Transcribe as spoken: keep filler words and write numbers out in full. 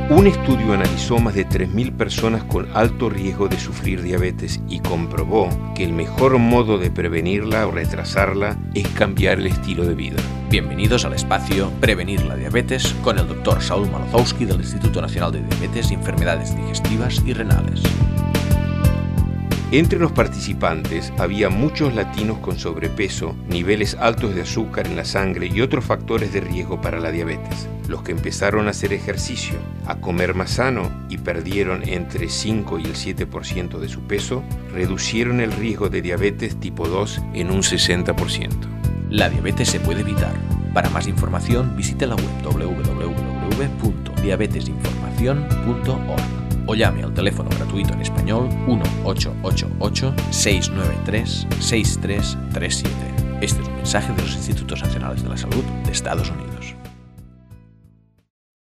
Un estudio analizó más de tres mil personas con alto riesgo de sufrir diabetes y comprobó que el mejor modo de prevenirla o retrasarla es cambiar el estilo de vida. Bienvenidos al espacio Prevenir la Diabetes con el doctor Saúl Malozowski del Instituto Nacional de Diabetes y Enfermedades Digestivas y Renales. Entre los participantes había muchos latinos con sobrepeso, niveles altos de azúcar en la sangre y otros factores de riesgo para la diabetes. Los que empezaron a hacer ejercicio, a comer más sano y perdieron entre cinco y el siete por ciento de su peso, reducieron el riesgo de diabetes tipo dos en un sesenta por ciento. La diabetes se puede evitar. Para más información visite la web doble u doble u doble u punto diabetesinformación punto org o llame al teléfono gratuito en español uno ocho ocho ocho, seis nueve tres, seis tres tres siete. Este es un mensaje de los Institutos Nacionales de la Salud de Estados Unidos.